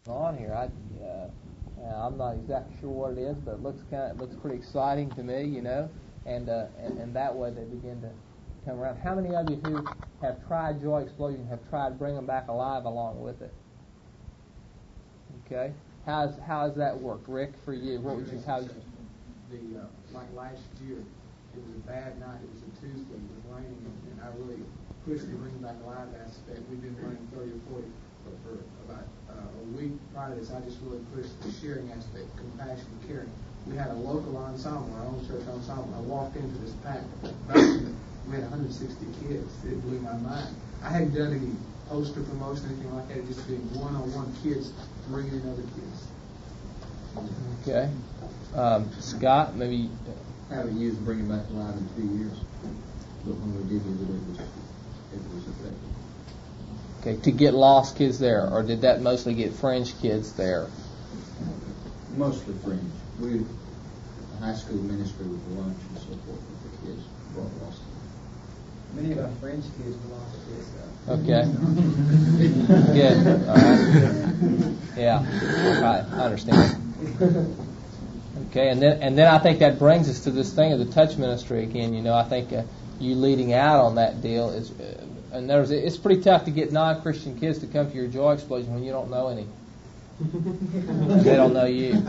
on here. I'm not exactly sure what it is, but it looks pretty exciting to me, and that way they begin to come around. How many of you who have tried Joy Explosion have tried Bring Them Back Alive along with it? Okay, how has that worked, Rick? For you, what would you like last year, it was a bad night. It was a Tuesday. It was raining, and I really pushed the Bring Back Alive aspect. We've been running 30 or 40 for about a week prior to this. I just really pushed the sharing aspect, compassion, caring. We had a local ensemble, our own church ensemble. I walked into this pack. We had 160 kids. It blew my mind. I hadn't done any poster promotion, anything like that. It just being one-on-one kids bringing in other kids. Okay. Scott, maybe. I haven't used Bring It Back Alive in 2 years, but when we did use it was effective. Okay, to get lost kids there, or did that mostly get fringe kids there? Mostly fringe. The high school ministry with lunch and so forth with the kids brought lost. Many of our fringe kids were lost kids, though. Okay. Good. All right. Yeah. I understand. Okay, and then I think that brings us to this thing of the touch ministry again. I think you leading out on that deal is, and it's pretty tough to get non-Christian kids to come to your Joy Explosion when you don't know any. They don't know you.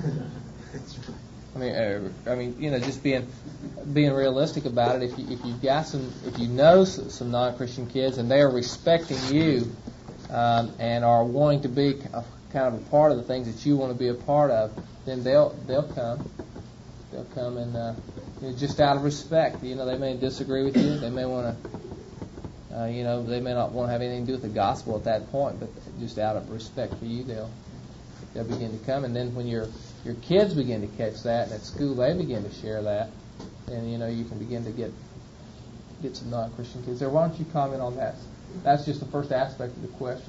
I mean, just being realistic about it. If you know some non-Christian kids and they are respecting you and are wanting to be kind of a part of the things that you want to be a part of, then they'll come. They'll come and just out of respect. They may disagree with you. They may want to, they may not want to have anything to do with the gospel at that point, but just out of respect for you, they'll begin to come. And then when your kids begin to catch that, and at school they begin to share that, then you can begin to get some non-Christian kids there. Why don't you comment on that? That's just the first aspect of the question.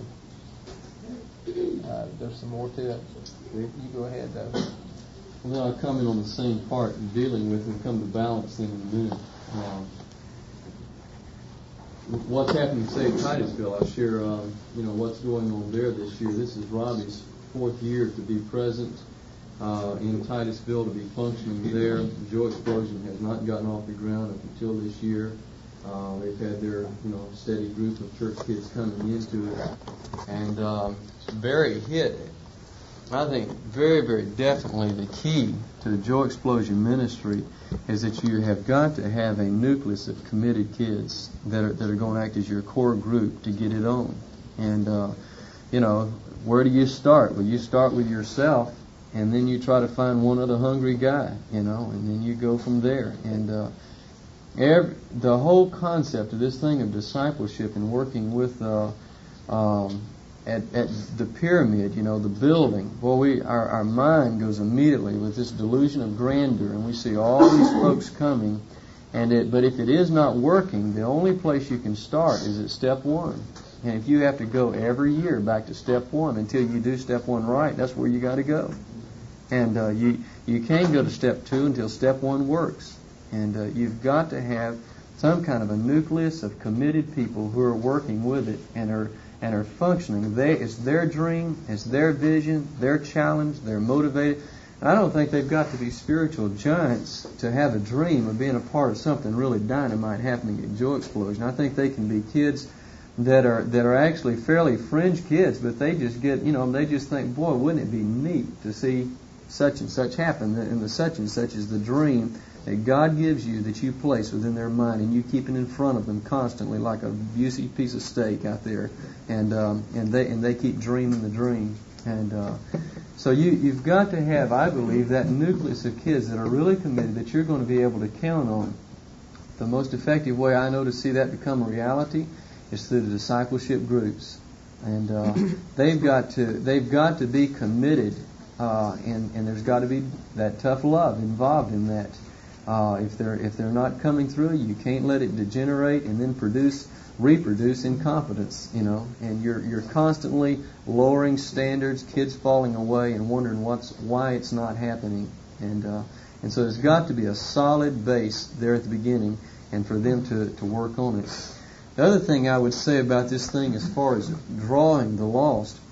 There's some more to it. You go ahead, though. Well, then I'll comment on the same part in dealing with and come to balance in a minute. What's happening in, say, Titusville, I'll share, what's going on there this year. This is Robbie's 4th year to be present in Titusville, to be functioning there. The Joy Explosion has not gotten off the ground up until this year. They've had their, steady group of church kids coming into it. And I think very, very definitely the key to the Joy Explosion ministry is that you have got to have a nucleus of committed kids that are going to act as your core group to get it on. And, where do you start? Well, you start with yourself, and then you try to find one other hungry guy, and then you go from there. And the whole concept of this thing of discipleship and working with at the pyramid, the building, our mind goes immediately with this delusion of grandeur, and we see all these folks coming, but if it is not working, the only place you can start is at step one. And if you have to go every year back to step one until you do step one right, that's where you got to go. And you can't go to step two until step one works. And you've got to have some kind of a nucleus of committed people who are working with it and are functioning. It's their dream, it's their vision, their challenge, they're motivated. And I don't think they've got to be spiritual giants to have a dream of being a part of something really dynamite happening at Joy Explosion. I think they can be kids that are actually fairly fringe kids, but they just get, they just think, boy, wouldn't it be neat to see such and such happen, and the such and such is the dream that God gives you, that you place within their mind, and you keep it in front of them constantly like a juicy piece of steak out there, and they keep dreaming the dream. And so you've got to have, I believe, that nucleus of kids that are really committed, that you're going to be able to count on. The most effective way I know to see that become a reality is through the discipleship groups, and they've got to be committed, and there's got to be that tough love involved in that. If they're not coming through, you can't let it degenerate and then reproduce incompetence, and you're constantly lowering standards, kids falling away and wondering why it's not happening, and so there's got to be a solid base there at the beginning, and for them to work on it. The other thing I would say about this thing as far as drawing the lost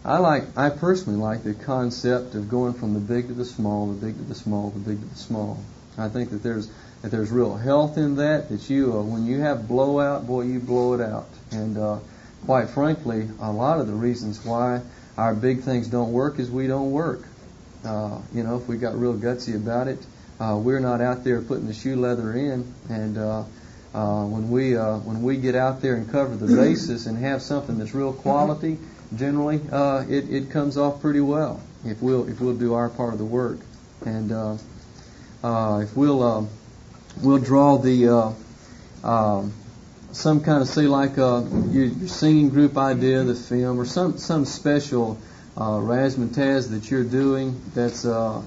I personally like the concept of going from the big to the small, the big to the small, the big to the small. I think that there's real health in that. That you, when you have blowout, boy, you blow it out. And quite frankly, a lot of the reasons why our big things don't work is we don't work. If we got real gutsy about it, we're not out there putting the shoe leather in. And when we get out there and cover the basis and have something that's real quality, generally it comes off pretty well if we'll do our part of the work. And if we'll draw the some kind of, say, like your singing group idea, the film, or some special razzmatazz that you're doing that's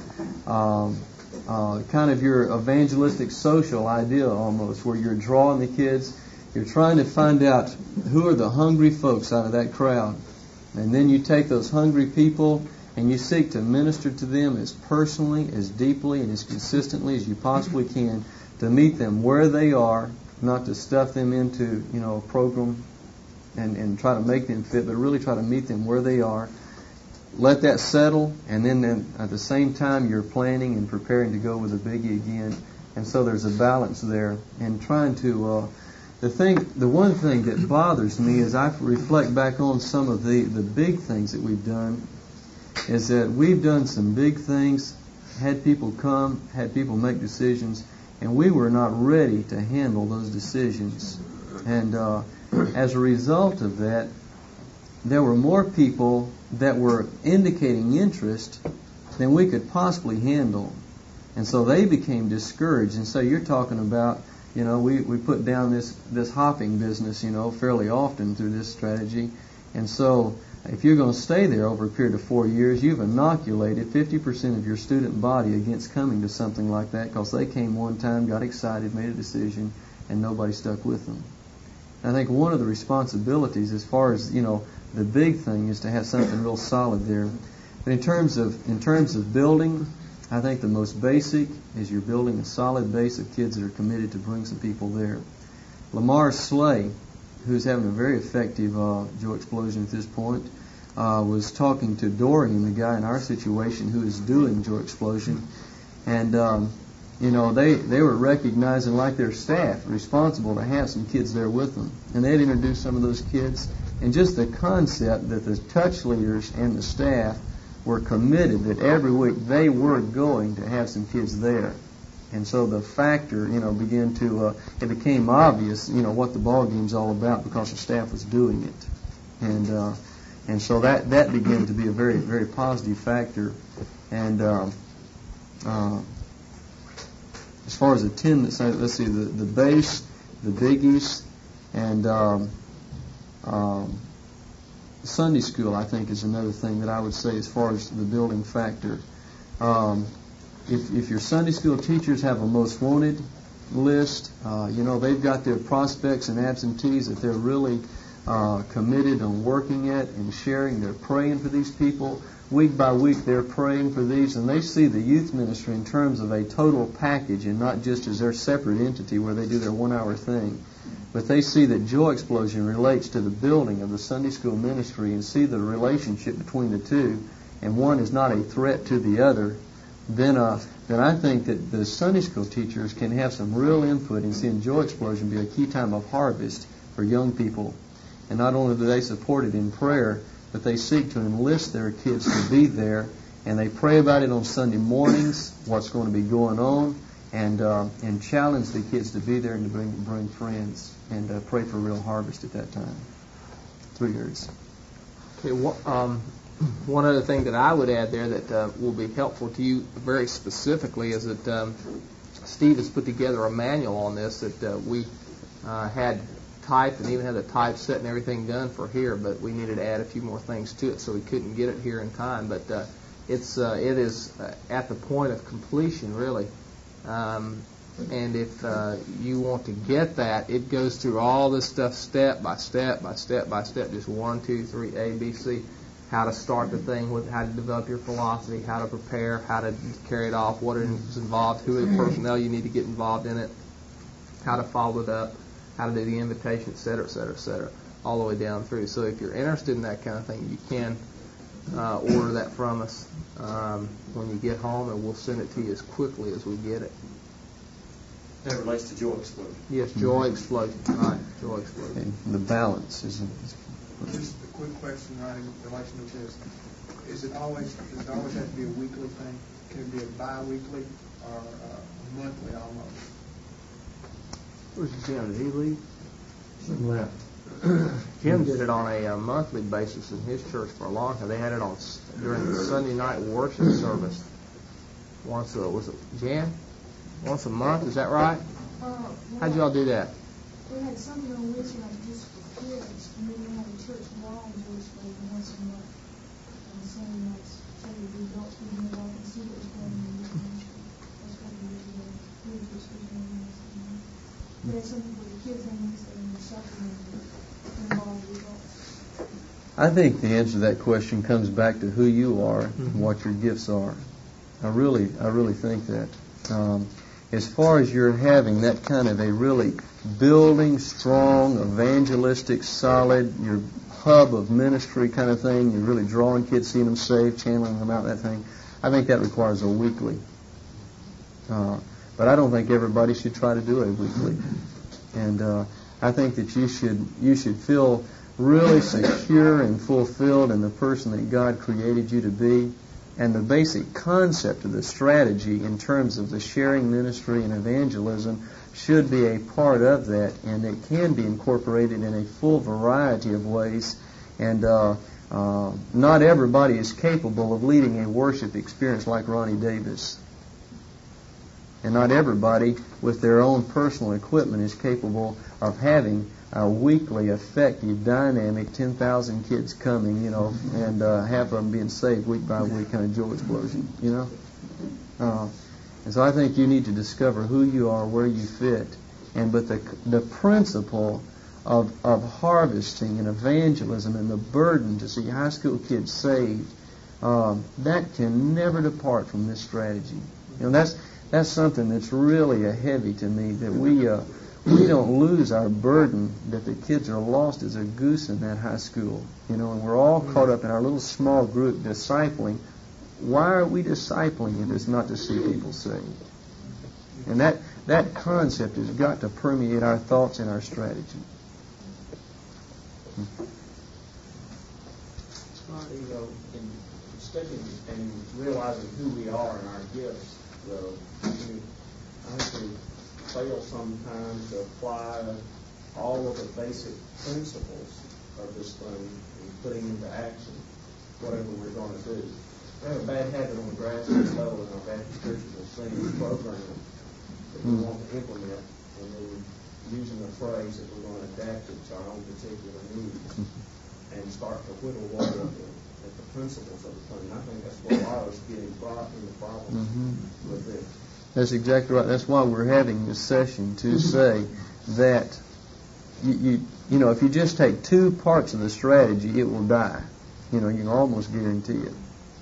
kind of your evangelistic social idea almost, where you're drawing the kids. You're trying to find out who are the hungry folks out of that crowd. And then you take those hungry people and you seek to minister to them as personally, as deeply, and as consistently as you possibly can to meet them where they are, not to stuff them into, a program and try to make them fit, but really try to meet them where they are. Let that settle, and then at the same time you're planning and preparing to go with a biggie again. And so there's a balance there. And trying to, the one thing that bothers me as I reflect back on some of the big things that we've done, is that we've done some big things, had people come, had people make decisions, and we were not ready to handle those decisions. And as a result of that, there were more people that were indicating interest than we could possibly handle. And so they became discouraged. And so you're talking about, we put down this hopping business, fairly often through this strategy. And so if you're going to stay there over a period of 4 years, you've inoculated 50% of your student body against coming to something like that, because they came one time, got excited, made a decision, and nobody stuck with them. And I think one of the responsibilities as far as, the big thing is to have something real solid there. But in terms of building, I think the most basic is you're building a solid base of kids that are committed to bring some people there. Lamar Slay, who's having a very effective Joy Explosion at this point, was talking to Dorian, the guy in our situation who is doing Joy Explosion, and they were recognizing, like their staff, responsible to have some kids there with them, and they'd introduced some of those kids, and just the concept that the touch leaders and the staff were committed that every week they were going to have some kids there. And so the factor, began to, it became obvious, what the ball game's all about, because the staff was doing it. And so that began to be a very, very positive factor. And as far as attendance, let's see, the base, the biggies, and Sunday school, I think, is another thing that I would say as far as the building factor. If your Sunday school teachers have a most wanted list, they've got their prospects and absentees that they're really committed on working at and sharing. They're praying for these people. Week by week they're praying for these, and they see the youth ministry in terms of a total package and not just as their separate entity where they do their 1 hour thing. But they see that Joy Explosion relates to the building of the Sunday school ministry and see the relationship between the two, and one is not a threat to the other. Then I think that the Sunday school teachers can have some real input in seeing Joy Explosion be a key time of harvest for young people. And not only do they support it in prayer, but they seek to enlist their kids to be there, and they pray about it on Sunday mornings, what's going to be going on, and challenge the kids to be there and to bring friends, and pray for real harvest at that time. 3 years. Okay, one other thing that I would add there that will be helpful to you very specifically is that Steve has put together a manual on this that we had typed and even had the typeset and everything done for here, but we needed to add a few more things to it, so we couldn't get it here in time. But it is at the point of completion, really. And if you want to get that, it goes through all this stuff step by step by step by step, just 1, 2, 3, A, B, C. How to start the thing, how to develop your philosophy, how to prepare, how to carry it off, what is involved, who are the personnel you need to get involved in it, how to follow it up, how to do the invitation, et cetera, all the way down through. So if you're interested in that kind of thing, you can order that from us when you get home, and we'll send it to you as quickly as we get it. That relates to Joy Explosion. Yes, Joy Explosion. Right, Joy Explosion. Okay. The balance is. Just a quick question, right, in relation to this. Does it always have to be a weekly thing? Can it be a bi-weekly or a monthly almost? Where's Jim? Did he leave? Jim left. Jim did it on a monthly basis in his church for a long time. They had it on during the Sunday night worship service. Was it Jan? Once a month, is that right? How'd y'all do that? We had something on Wednesday night just for kids, and then we had a church wall Joyce once a month. And Sunday nights, so the adults would move out and see what was going on in the ministry. That's what we did today. We were just going on Wednesday night. We had something for the kids on Wednesday and the supplement involved the adults. I think the answer to that question comes back to who you are and what your gifts are. I really think that. As far as you're having that kind of a really building, strong, evangelistic, solid, your hub of ministry kind of thing, you're really drawing kids, seeing them saved, channeling them out, that thing, I think that requires a weekly. But I don't think everybody should try to do a weekly. And I think that you should feel really secure and fulfilled in the person that God created you to be. And the basic concept of the strategy in terms of the sharing ministry and evangelism should be a part of that, and it can be incorporated in a full variety of ways. And not everybody is capable of leading a worship experience like Ronnie Davis. And not everybody with their own personal equipment is capable of having a weekly, effective, dynamic, 10,000 kids coming, and half of them being saved week by week, kind of Joy Explosion, And so I think you need to discover who you are, where you fit. But the principle of harvesting and evangelism and the burden to see high school kids saved, that can never depart from this strategy. That's something that's really a heavy to me, that we don't lose our burden that the kids are lost as a goose in that high school, and we're all caught up in our little small group discipling. Why are we discipling if it's not to see people saved? And that concept has got to permeate our thoughts and our strategy. Especially in realizing who we are and our gifts, though, I think we fail sometimes to apply all of the basic principles of this thing and putting into action whatever we're going to do. We have a bad habit on the grassroots level in our Baptist churches of seeing a program that we want to implement and then using a phrase that we're going to adapt it to our own particular needs and start to whittle away at the principles of the thing. I think that's what a lot of us get involved in the problem with this. That's exactly right. That's why we're having this session, to say that if you just take two parts of the strategy, it will die. You can almost guarantee it.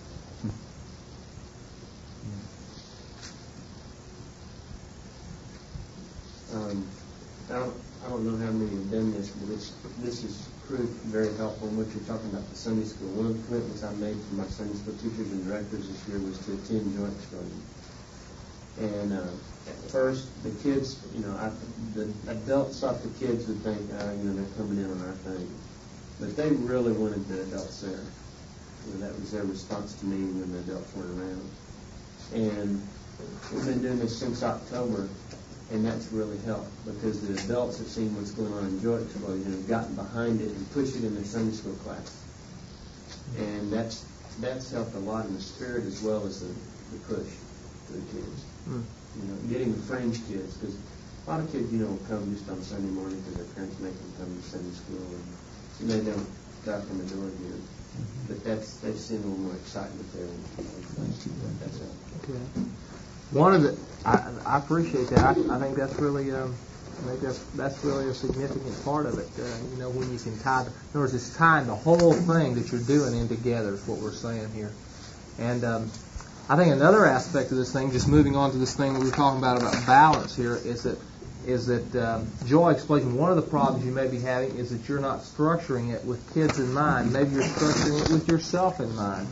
I don't know how many have done this, but this has proved very helpful in what you're talking about, the Sunday school. One of the commitments I made for my Sunday school teachers and directors this year was to attend Joy Explosion. And at first, the kids, the adults thought the kids would think, they're coming in on our thing. But they really wanted the adults there. That was their response to me when the adults weren't around. And we've been doing this since October, and that's really helped because the adults have seen what's going on in Joy Explosion and have gotten behind it and pushed it in their Sunday school class. And that's helped a lot in the spirit as well as the push to the kids. Getting the fringe kids, because a lot of kids, come just on Sunday morning because their parents make them come to Sunday school, and they don't die from the door here. But they've seen a little more excitement there. That's it. Okay. One of the, I appreciate that. I think that's really, that's really a significant part of it. When you can tie, in other words, it's tying the whole thing that you're doing in together is what we're saying here. And I think another aspect of this thing, just moving on to this thing we were talking about balance here, is that is that Joy explained one of the problems you may be having is that you're not structuring it with kids in mind. Maybe you're structuring it with yourself in mind,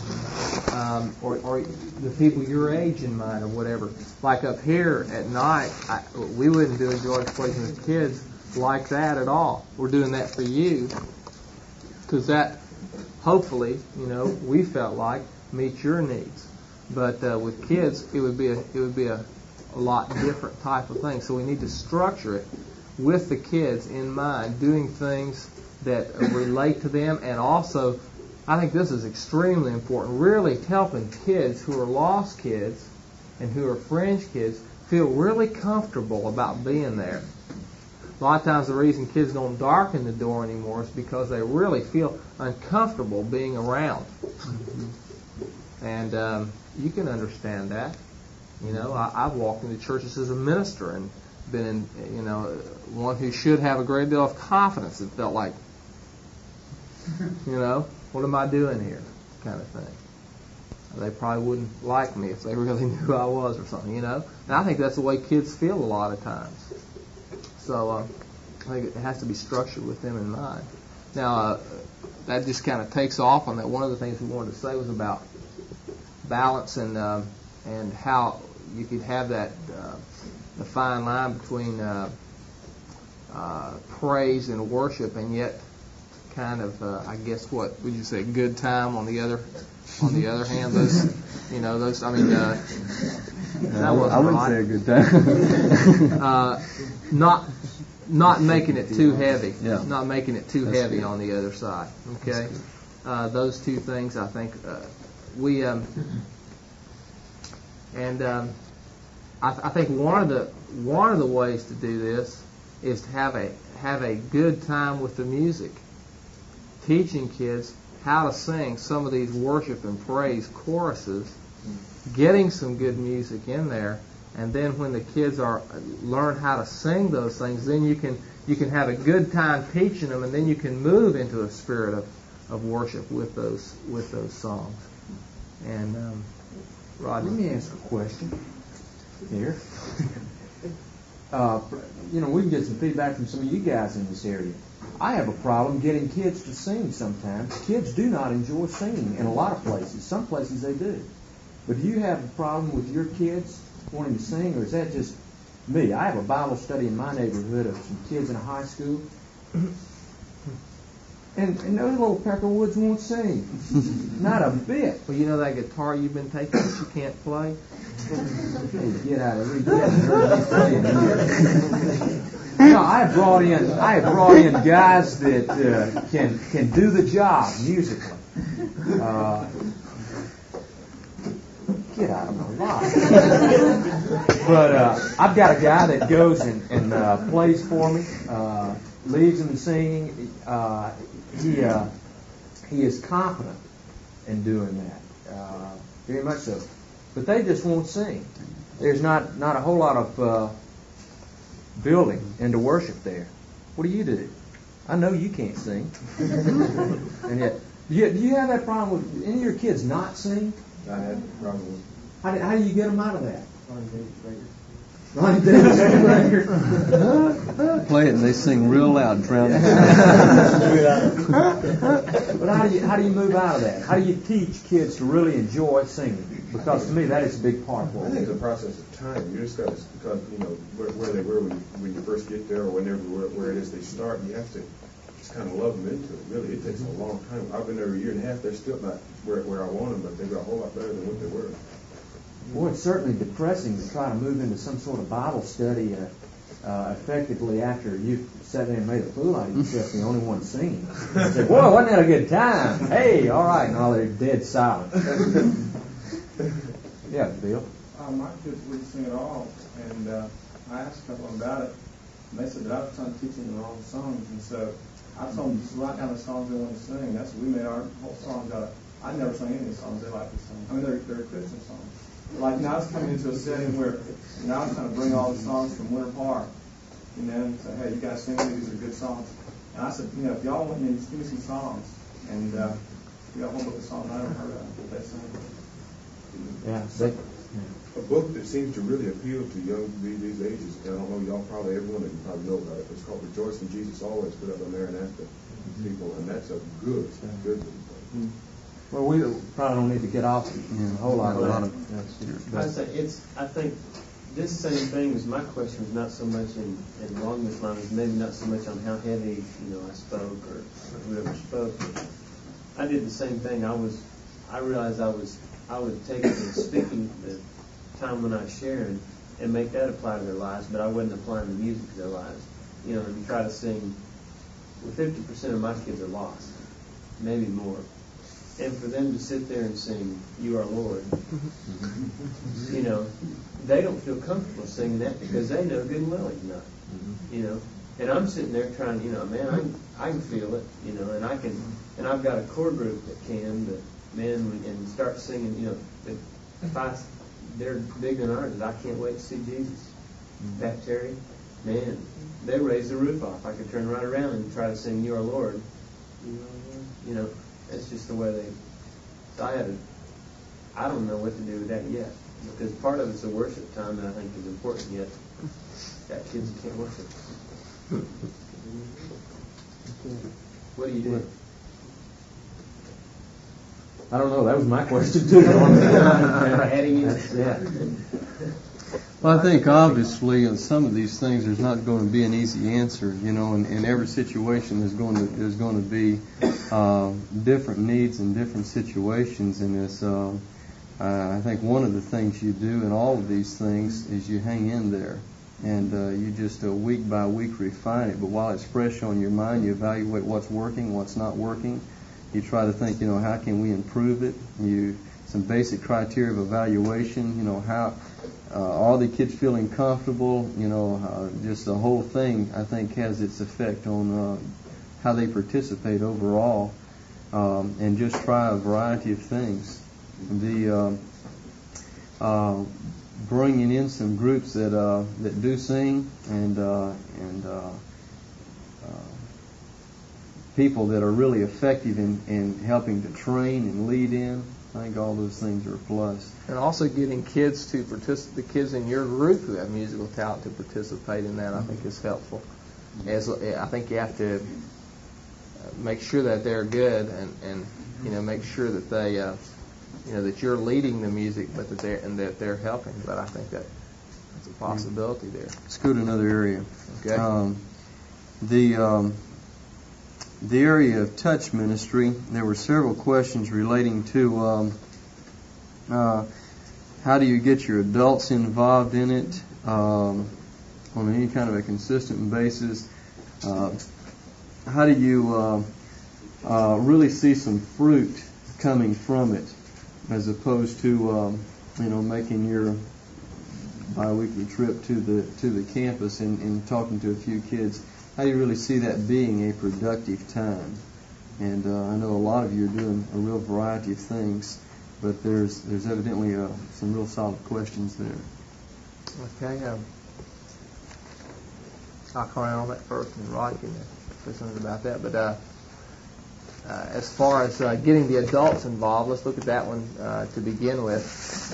or the people your age in mind, or whatever. Like up here at night, we wouldn't do a Joy Explosion with kids like that at all. We're doing that for you, because that, hopefully, we felt like meets your needs. But with kids, it would be a lot different type of thing. So we need to structure it with the kids in mind, doing things that relate to them, and also, I think this is extremely important, really helping kids who are lost kids and who are fringe kids feel really comfortable about being there. A lot of times the reason kids don't darken the door anymore is because they really feel uncomfortable being around. And you can understand that. I've walked into churches as a minister and been in, one who should have a great deal of confidence and felt like, what am I doing here, kind of thing. They probably wouldn't like me if they really knew who I was or something, And I think that's the way kids feel a lot of times. So I think it has to be structured with them in mind. Now, that just kind of takes off on that. One of the things we wanted to say was about balance and how you could have that the fine line between praise and worship, and yet kind of I guess what would you say, good time on the other hand. Those I mean that was I wouldn't right. say a good time. Not making it too heavy. Yeah. Not making it too heavy on the other side. Okay. Those two things, I think we I think one of the ways to do this is to have a good time with the music, teaching kids how to sing some of these worship and praise choruses, getting some good music in there, and then when the kids learn how to sing those things, then you can have a good time teaching them, and then you can move into a spirit of worship with those songs. And Rodney, let me ask a question here. We can get some feedback from some of you guys in this area. I have a problem getting kids to sing sometimes. Kids do not enjoy singing in a lot of places. Some places they do. But do you have a problem with your kids wanting to sing, or is that just me? I have a Bible study in my neighborhood of some kids in a high school. And those little Peckerwoods won't sing. Not a bit. Well, that guitar you've been taking that you can't play? Hey, get out of here. You haven't heard me playing. No, I have brought in guys that can do the job musically. Get out of my life. But I've got a guy that goes and plays for me, leads in the singing. He is confident in doing that, very much so. But they just won't sing. There's not a whole lot of building into worship there. What do? I know you can't sing. And yet, do you have that problem with any of your kids not sing? I had a problem with How do you get them out of that? Play it and they sing real loud, drown it. But how do you move out of that? How do you teach kids to really enjoy singing? Because to me that is a big part of I think it's a process of time. You just got to, because where they were when you first get there, or where it is they start, you have to just kind of love them into it. Really, it takes a long time. I've been there a year and a half. They're still not where I want them, but they got a whole lot better than what they were. Boy, it's certainly depressing to try to move into some sort of Bible study effectively after you've sat there and made a fool out of yourself, the only one singing. You say, boy, wasn't that a good time? Hey, all right. And all they're dead silent. Yeah, Bill? My kids wouldn't sing at all, and I asked a couple of them about it, and they said that I was trying to teach them the wrong songs, and so I told them just write down the songs they want to sing. That's what we made our whole songs out of. I never sang any of the songs they like to sing. I mean, they're Christian songs. Like, I was coming into a setting where, I was trying to bring all the songs from Winter Park, and say, hey, you guys sing these are good songs. And I said, if y'all want me, just give me some songs. And we got a whole book of songs I never heard of that they sing. Yeah. book that seems to really appeal to these ages. I don't know, everyone of you probably know about it. It's called Rejoice in Jesus Always, put up by Maranatha people, and that's a good book. Well, we probably don't need to get off a whole lot of I think this same thing was my question was not so much in along this line, was maybe not so much on how heavy, I spoke or whoever spoke. I did the same thing. I realized I would take it in speaking the time when I was sharing and make that apply to their lives, but I wasn't applying the music to their lives. And try to sing. Well, 50% of my kids are lost, maybe more. And for them to sit there and sing, "You Are Lord," they don't feel comfortable singing that because they know good and well He's not. And I'm sitting there trying, man, I can feel it, and I've got a core group that can, but man, and start singing, they're big in ours, I can't wait to see Jesus. Pat Terry, man, they raised the roof off. I could turn right around and try to sing "You Are Lord." That's just the way so I don't know what to do with that yet, because part of it's a worship time that I think is important, yet got kids that can't worship. What do you do? I don't know. That was my question too. Adding in. Yeah. Well, I think obviously in some of these things there's not going to be an easy answer. In every situation there's going to be different needs in different situations, and it's I think one of the things you do in all of these things is you hang in there, and you just week by week refine it. But while it's fresh on your mind, you evaluate what's working, what's not working. You try to think, how can we improve it? Some basic criteria of evaluation. How are the kids feeling comfortable? Just the whole thing, I think, has its effect on how they participate overall, and just try a variety of things. The bringing in some groups that do sing and people that are really effective in helping to train and lead in. I think all those things are a plus. And also getting kids to the kids in your group who have musical talent to participate in that, I think, is helpful. I think you have to make sure that they're good, and make sure that they, that you're leading the music, but that they're helping. But I think that's a possibility there. Let's go to another area. Okay. The area of touch ministry, there were several questions relating to how do you get your adults involved in it on any kind of a consistent basis. How do you really see some fruit coming from it, as opposed to making your biweekly trip to the campus and talking to a few kids. How do you really see that being a productive time? And I know a lot of you are doing a real variety of things, but there's evidently some real solid questions there. Okay. I'll comment on that first, and Rod can say something about that. But as far as getting the adults involved, let's look at that one to begin with.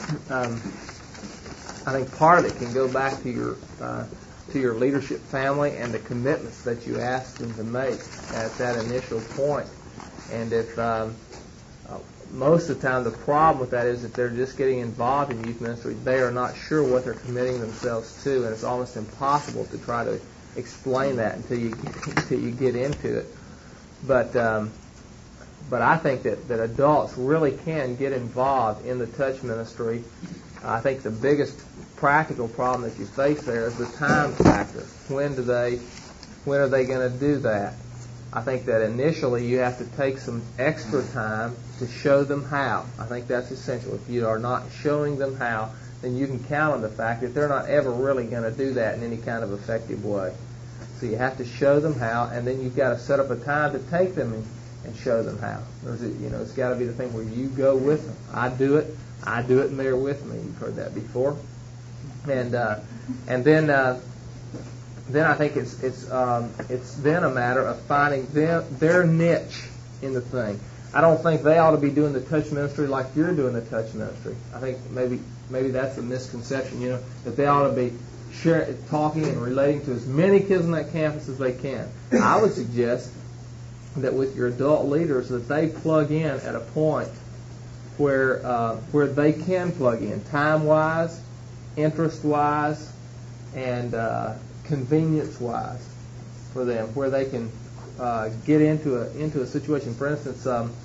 I think part of it can go back to your leadership family and the commitments that you asked them to make at that initial point. And if most of the time the problem with that is that they're just getting involved in youth ministry, they are not sure what they're committing themselves to, and it's almost impossible to try to explain that until you get into it. But I think that adults really can get involved in the touch ministry. I think the biggest practical problem that you face there is the time factor. When are they going to do that? I think that initially you have to take some extra time to show them how. I think that's essential. If you are not showing them how, then you can count on the fact that they're not ever really going to do that in any kind of effective way. So you have to show them how, and then you've got to set up a time to take them and show them how. It's got to be the thing where you go with them. I do it, and they're with me. You've heard that before. And then I think it's then a matter of finding their niche in the thing. I don't think they ought to be doing the touch ministry like you're doing the touch ministry. I think maybe that's a misconception, that they ought to be talking and relating to as many kids on that campus as they can. I would suggest that with your adult leaders that they plug in at a point where they can plug in time-wise, interest-wise, and convenience-wise for them, where they can get into a situation. For instance,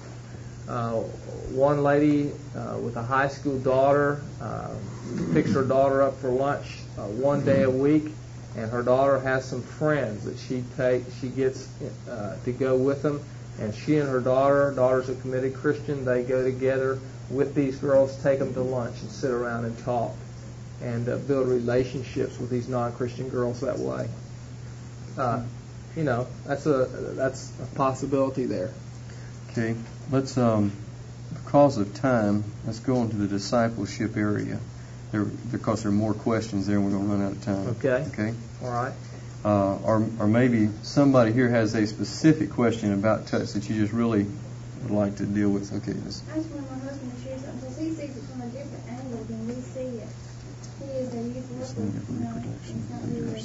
one lady with a high school daughter picks her daughter up for lunch one day a week, and her daughter has some friends that she gets to go with them, and she and her daughter's a committed Christian, they go together with these girls, take them to lunch and sit around and talk and build relationships with these non-Christian girls that way. That's a possibility there. Okay, let's because of time, let's go into the discipleship area. Because there are more questions there, and we're going to run out of time. Okay. Okay. All right. Or maybe somebody here has a specific question about touch that you just really would like to deal with. Okay. I just want my husband to share something because he sees it from a different angle than we see it. He is a youth worker. It's not really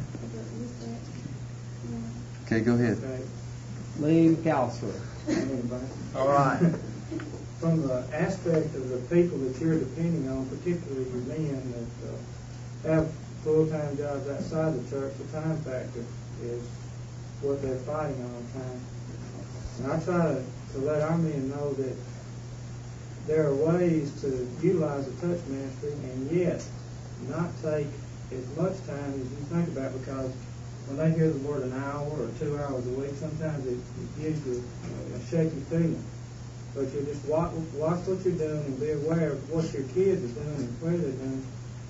Okay, go ahead. Lee McAllister. All right. From the aspect of the people that you're depending on, particularly your men that have full-time jobs outside the church, the time factor is what they're fighting all the time. And I try to let our men know that there are ways to utilize the touch ministry and yet not take as much time as you think about, because when they hear the word an hour or 2 hours a week, sometimes it gives you a shaky feeling. But you just watch what you're doing and be aware of what your kids are doing and where they're doing.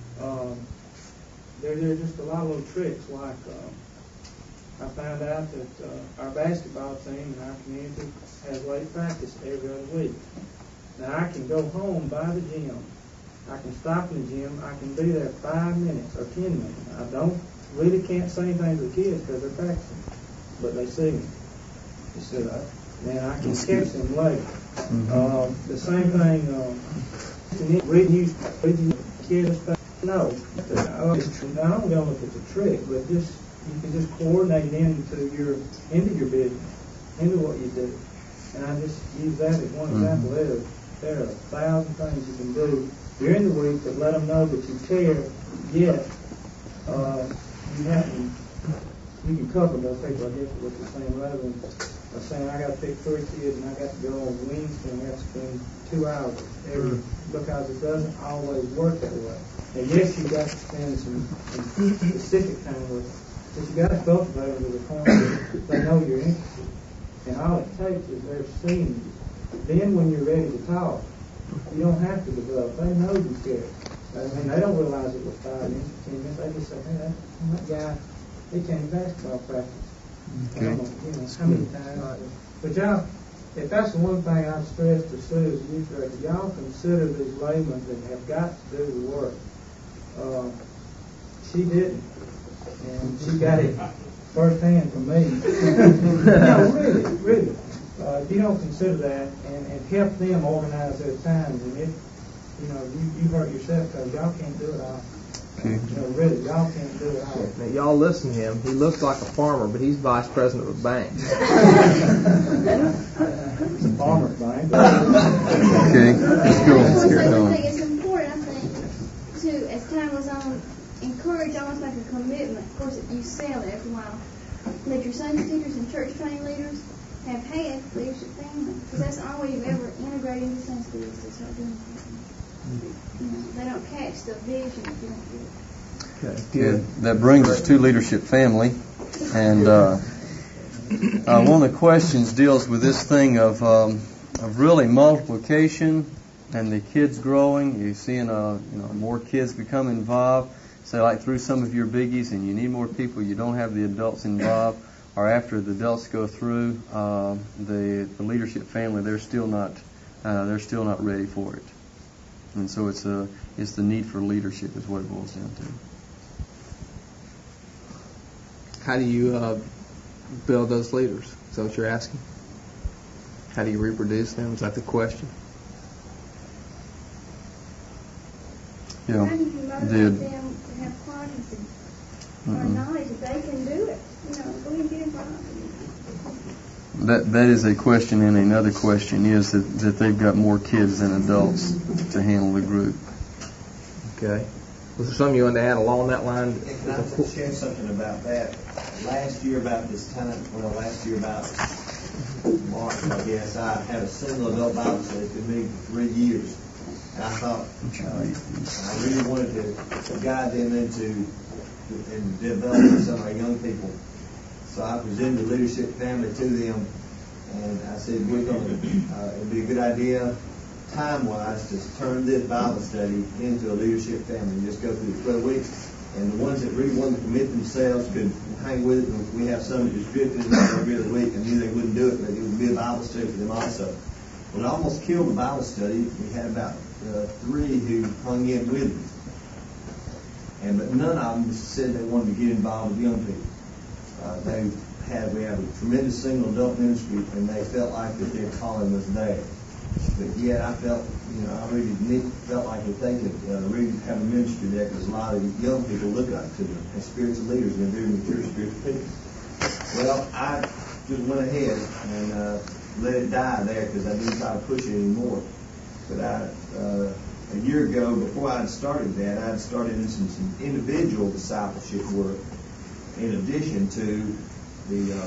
There are just a lot of little tricks. Like I found out that our basketball team in our community has late practice every other week. Now I can go home by the gym. I can stop in the gym. I can be there 5 minutes or 10 minutes. I really can't say anything to the kids because they're practicing, but they see me. You see that? And I can catch them later. The same thing, reading kids. No, I don't know if it's a trick, but you can just coordinate into your business, into what you do. And I just use that as one example. There are 1,000 things you can do during the week that let them know that you care. Yet you can cover those people, I guess, with the same rather than saying I got to pick 3 kids and I got to go on Wednesday and I got to spend 2 hours every, because it doesn't always work that way. And yes, you got to spend some specific time with them, but you got to cultivate them to the point that they know you're interested. And all it takes is their seeing you. Then when you're ready to talk, you don't have to develop. They know you care. I mean, they don't realize it was 5 minutes, 10 minutes. They just say, hey, that guy, he came to basketball practice. Okay. I don't know, how many times. But y'all, if that's the one thing I've stressed to Sue as a youth director, y'all consider these laymen that have got to do the work. She didn't. And she got it firsthand from me. No, really. If you don't consider that and help them organize their time, and if you hurt yourself because y'all can't do it all. Really, y'all can't do it all. Now, y'all listen to him. He looks like a farmer, but he's vice president of a bank. It's a farmer's bank. Okay, let's go. I think it's important, I think, to, as time goes on, encourage, almost make a commitment. Of course, you sell it after a while. That your Sunday teachers and church training leaders have had leadership family, because that's the only way you've ever integrated into Sunday school is to start doing that. They don't catch the vision if you don't do it. Okay, good. That brings us to leadership family, and one of the questions deals with this thing of really multiplication and the kids growing. You're seeing more kids become involved. Say like through some of your biggies, and you need more people. You don't have the adults involved, or after the adults go through the leadership family, they're still not ready for it. And so it's the need for leadership is what it boils down to. How do you build those leaders? Is that what you're asking? How do you reproduce them? Is that the question? How do you motivate them to have qualities or knowledge that they can do it? Go ahead and get involved. That is a question, and another question is that they've got more kids than adults to handle the group. Okay. Was there something you wanted to add along that line? Can I share something about that? Last year about this time, about March, I guess, I had a single adult Bible study for me for 3 years. And I thought, I really wanted to guide them into and develop some of our young people. So I presented the leadership family to them, and I said, it'd be a good idea, time-wise, to turn this Bible study into a leadership family and just go through the 12 weeks. And the ones that really wanted to commit themselves could hang with it. And we have some that just drifted in every other week and knew they wouldn't do it, but it would be a Bible study for them also. Well, it almost killed the Bible study. We had about 3 who hung in with me. But none of them said they wanted to get involved with young people. We have a tremendous single adult ministry, and they felt like that their calling was there. But yet I felt, I really felt like that they could really have a ministry there, because a lot of young people look up to them as spiritual leaders, and they're very mature spiritual people. Well, I just went ahead and let it die there, because I didn't try to push it anymore. But a year ago, before I had started that, I had started in some individual discipleship work in addition to the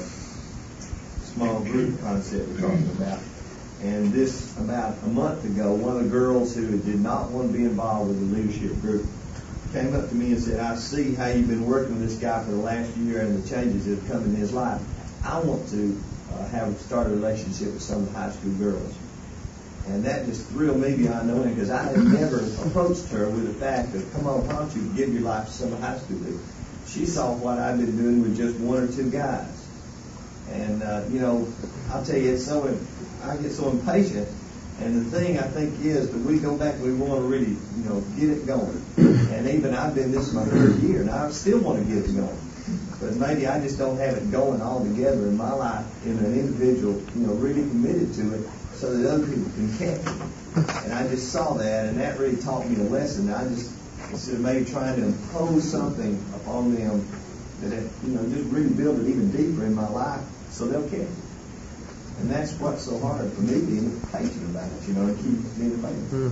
small group concept we're talking about. And this, about a month ago, one of the girls who did not want to be involved with the leadership group came up to me and said, I see how you've been working with this guy for the last year and the changes that have come in his life. I want to start a relationship with some of the high school girls. And that just thrilled me beyond knowing, because I had never approached her with the fact of, come on, why don't you give your life to some of the high school leaders? She saw what I've been doing with just 1 or 2 guys. And, I'll tell you, I get so impatient. And the thing I think is that we go back and we want to really, get it going. And even I've been, this is my 3rd year, and I still want to get it going. But maybe I just don't have it going all together in my life in an individual, really committed to it, so that other people can catch it. And I just saw that, and that really taught me a lesson. Instead of maybe trying to impose something upon them, that just really build it even deeper in my life so they'll catch it. And that's what's so hard for me, being patient about it, and keep being patient.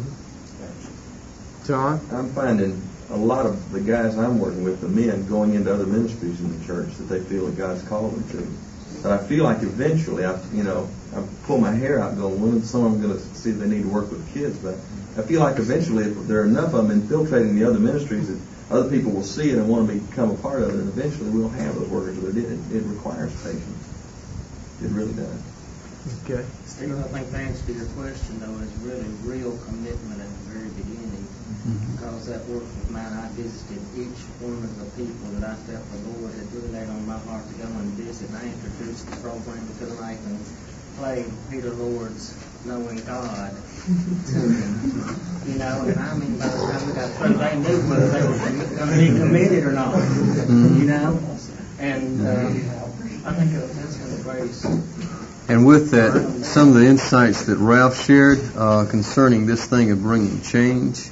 Mm-hmm. John? I'm finding a lot of the guys I'm working with, the men, going into other ministries in the church that they feel that God's called them to. But I feel like eventually, I pull my hair out going, well, some of them going to see if they need to work with kids, but I feel like eventually, if there are enough of them infiltrating the other ministries, that other people will see it and want to become a part of it, and eventually we'll have those workers. But it requires patience. It really does. Okay. Steve, I think the answer to your question, though, is really real commitment at the very beginning. Mm-hmm. Because that work with mine, I visited each one of the people that I felt the Lord had really laid on my heart to go and visit. And I introduced the program to them. I can play Peter Lord's Knowing God to them. And I mean, by the time we got through, they knew whether they were going to be committed or not. Mm-hmm. And I think that's going to raise. And with that, some of the insights that Ralph shared concerning this thing of bringing change,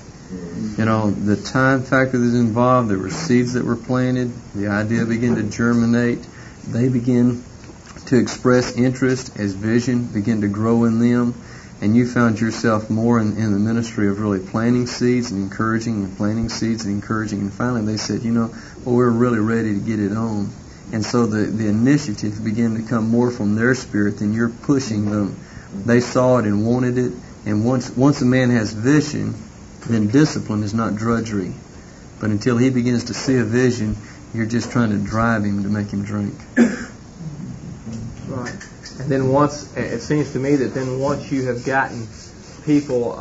the time factor that's involved, there were seeds that were planted, the idea began to germinate, they begin to express interest as vision began to grow in them, and you found yourself more in the ministry of really planting seeds and encouraging, and planting seeds and encouraging, and finally they said, we're really ready to get it on. And so the initiative began to come more from their spirit than you're pushing them. They saw it and wanted it. And once a man has vision, then discipline is not drudgery. But until he begins to see a vision, you're just trying to drive him to make him drink. Right. And then it seems to me that once you have gotten people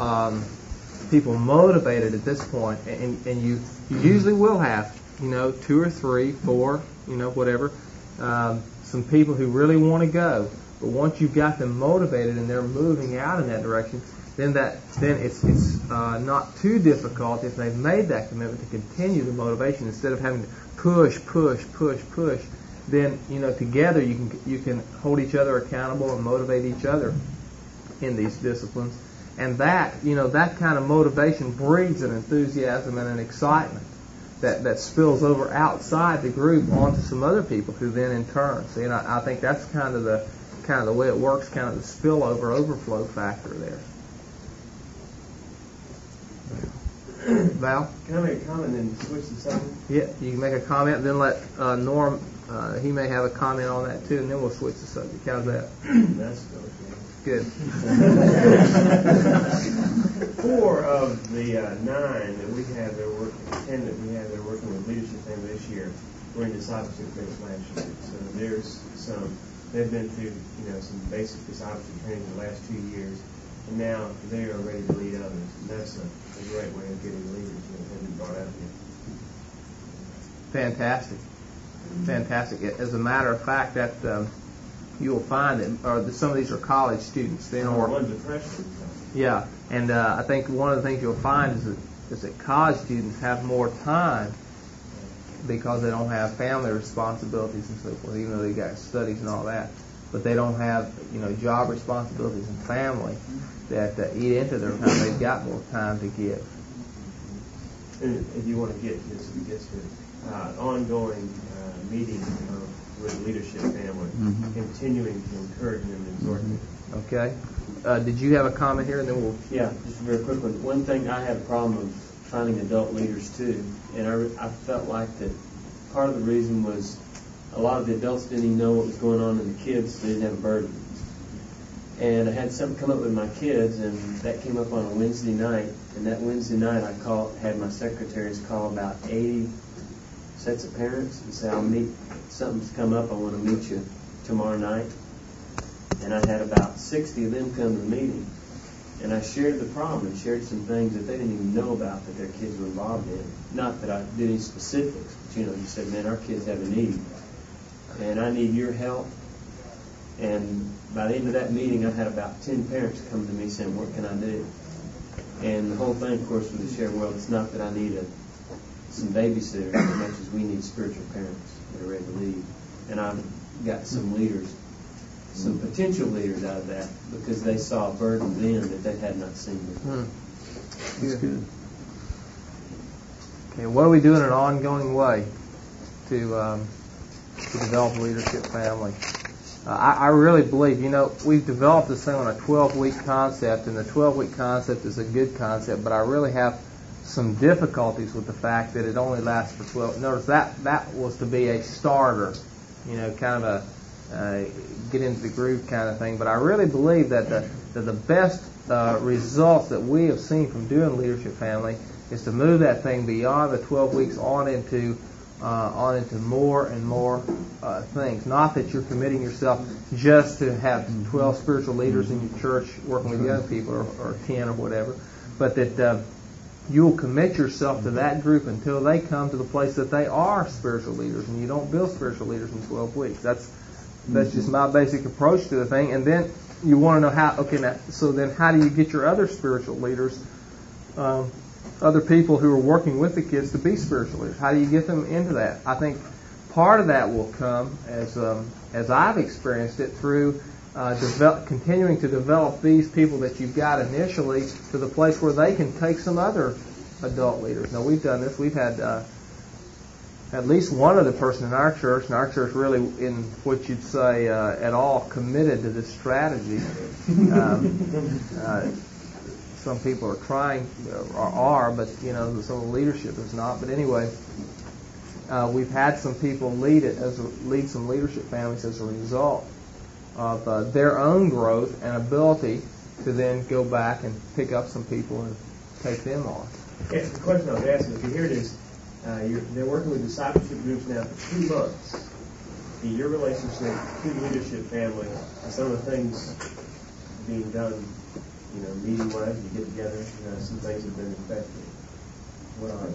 motivated at this point, and you usually will have, 2 or 3, 4, whatever, some people who really want to go. But once you've got them motivated and they're moving out in that direction, then it's not too difficult if they've made that commitment to continue the motivation instead of having to push. Then together you can hold each other accountable and motivate each other in these disciplines. And that kind of motivation breeds an enthusiasm and an excitement that spills over outside the group onto some other people who then in turn. See, and I think that's kind of the way it works, kind of the spillover, overflow factor there. Val? Can I make a comment and switch the subject? Yeah, you can make a comment, then let Norm, he may have a comment on that too, and then we'll switch the subject. How's that? That's good. 4 of the 9 that we have, 10 that we have, they're working with Leadership Family this year. We're in discipleship groups last year. So there's they've been through, some basic discipleship training the last 2 years, and now they are ready to lead others. And that's a great way of getting leaders that have been brought out here. Fantastic. As a matter of fact, that you'll find that some of these are college students. One's a freshman. Yeah, and I think one of the things you'll find is that college students have more time because they don't have family responsibilities and so forth, even though they got studies and all that. But they don't have, job responsibilities and family that eat into their time. They've got more time to give. And if you want to get to ongoing meeting with Leadership Family, continuing to encourage them and exhort them. Okay. Did you have a comment here, and then we'll... Yeah, just a very quick one. One thing, I had a problem of finding adult leaders too, and I felt like that part of the reason was a lot of the adults didn't even know what was going on in the kids. They didn't have a burden. And I had something come up with my kids, and that came up on a Wednesday night. And that Wednesday night, I had my secretaries call about 80 sets of parents and say, something's come up, I want to meet you tomorrow night. And I had about 60 of them come to the meeting. And I shared the problem and shared some things that they didn't even know about that their kids were involved in. Not that I did any specifics, but you said, man, our kids have a need. And I need your help. And by the end of that meeting, I had about 10 parents come to me saying, what can I do? And the whole thing, of course, was to share, well, it's not that I need some babysitters as much as we need spiritual parents that are ready to lead. And I've got some leaders, some potential leaders out of that because they saw a burden then that they had not seen before. That's good. Okay, what do we do in an ongoing way to develop a leadership family? I really believe, we've developed this thing on a 12-week concept, and the 12-week concept is a good concept, but I really have some difficulties with the fact that it only lasts for 12. Notice that was to be a starter, kind of a get into the groove kind of thing. But I really believe that the best results that we have seen from doing Leadership Family is to move that thing beyond the 12 weeks on into more and more things. Not that you're committing yourself just to have 12 spiritual leaders in your church working with young people or 10 or whatever, but that you'll commit yourself to that group until they come to the place that they are spiritual leaders, and you don't build spiritual leaders in 12 weeks. That's just my basic approach to the thing. And then you want to know how do you get your other spiritual leaders, other people who are working with the kids to be spiritual leaders? How do you get them into that? I think part of that will come, as I've experienced it, through continuing to develop these people that you've got initially to the place where they can take some other adult leaders. Now, we've done this. We've had at least one other person in our church, and our church really, in what you'd say, at all committed to this strategy. Some people are trying, but some of the leadership is not. But anyway, we've had some people lead some leadership families as a result of their own growth and ability to then go back and pick up some people and take them on. Yes, the question I was asking, here it is. They're working with discipleship groups now for 2 months. In your relationship to Leadership Family, and some of the things being done, meeting-wise, you get together, some things have been effective. What are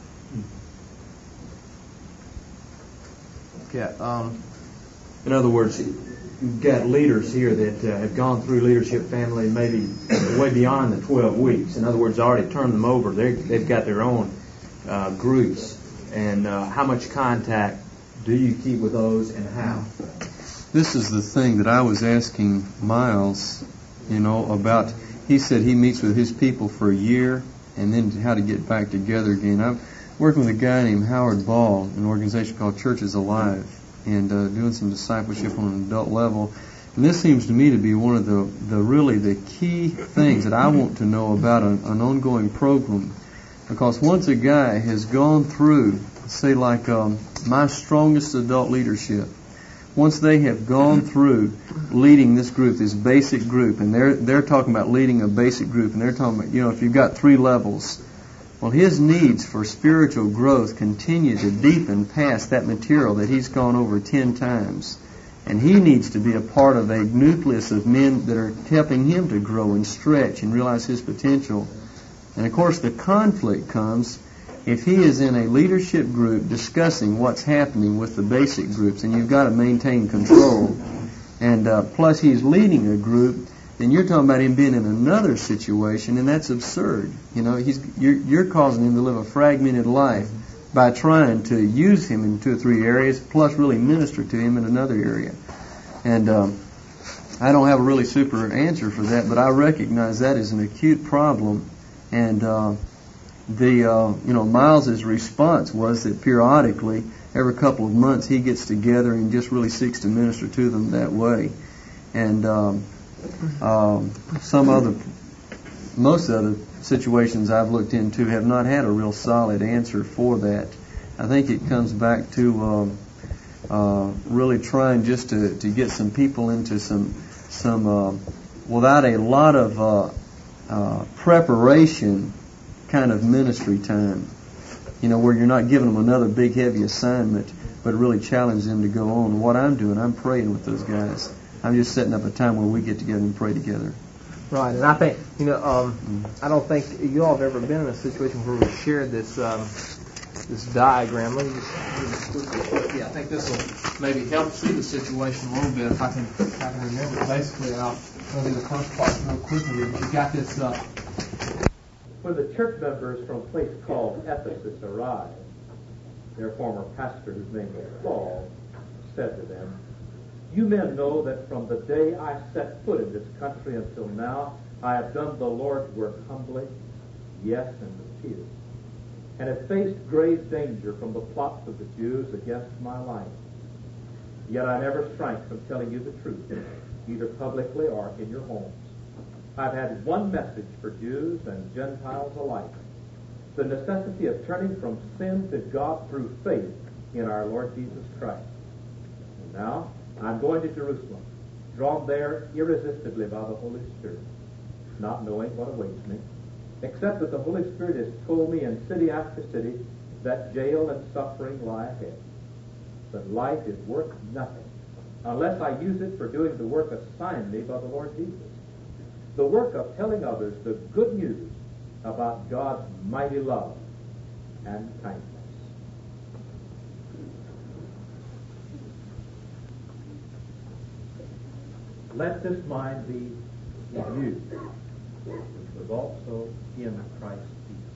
they? Yeah. In other words, you've got leaders here that have gone through Leadership Family maybe way beyond the 12 weeks. In other words, already turned them over. They've got their own groups. And how much contact do you keep with those, and how? This is the thing that I was asking Miles about, he said he meets with his people for a year and then how to get back together again. I'm working with a guy named Howard Ball, an organization called Churches Alive, and doing some discipleship on an adult level. And this seems to me to be one of the key things that I want to know about an ongoing program. Because once a guy has gone through, say like my strongest adult leadership, once they have gone through leading this group, this basic group, and they're talking about leading a basic group, and they're talking about, if you've got 3 levels, well, his needs for spiritual growth continue to deepen past that material that he's gone over 10 times. And he needs to be a part of a nucleus of men that are helping him to grow and stretch and realize his potential. And of course, the conflict comes if he is in a leadership group discussing what's happening with the basic groups, and you've got to maintain control. And plus he's leading a group, then you're talking about him being in another situation, and that's absurd. You're causing him to live a fragmented life by trying to use him in 2 or 3 areas, plus really minister to him in another area. And I don't have a really super answer for that, but I recognize that as an acute problem. And Miles's response was that periodically, every couple of months, he gets together and just really seeks to minister to them that way. And most other situations I've looked into have not had a real solid answer for that. I think it comes back to really trying just to get some people into some without a lot of preparation kind of ministry time, where you're not giving them another big heavy assignment, but really challenge them to go on. What I'm doing, I'm praying with those guys. I'm just setting up a time where we get together and pray together. Right, and I think, I don't think you all have ever been in a situation where we shared this diagram. Let me just I think this will maybe help see the situation a little bit if I can remember it. Basically, I'll do the first part real quickly. But you got this. When the church members from a place called Ephesus arrived, their former pastor, whose name was Paul, said to them, "You men know that from the day I set foot in this country until now, I have done the Lord's work humbly, yes, and with tears, and have faced grave danger from the plots of the Jews against my life. Yet I never shrank from telling you the truth, either publicly or in your homes. I've had one message for Jews and Gentiles alike, the necessity of turning from sin to God through faith in our Lord Jesus Christ. And now, I'm going to Jerusalem, drawn there irresistibly by the Holy Spirit, not knowing what awaits me, except that the Holy Spirit has told me in city after city that jail and suffering lie ahead. But life is worth nothing unless I use it for doing the work assigned me by the Lord Jesus, the work of telling others the good news about God's mighty love and kindness." Let this mind be in you, which was also in Christ Jesus,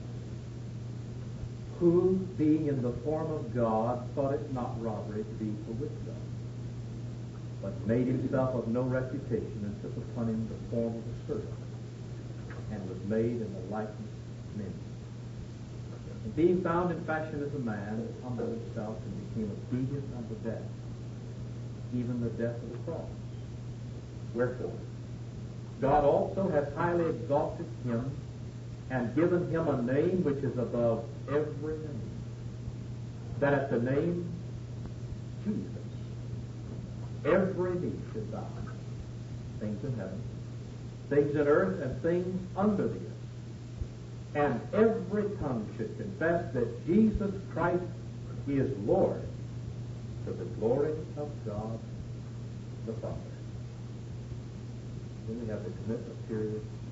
who, being in the form of God, thought it not robbery to be equal with God, but made himself of no reputation, and took upon him the form of a servant, and was made in the likeness of men. And being found in fashion as a man, he humbled himself and became obedient unto death, even the death of the cross. Wherefore, God also hath highly exalted him, and given him a name which is above every name, that at the name Jesus every knee should bow, things in heaven, things in earth, and things under the earth, and every tongue should confess that Jesus Christ is Lord, to the glory of God the Father. Then we have the commitment period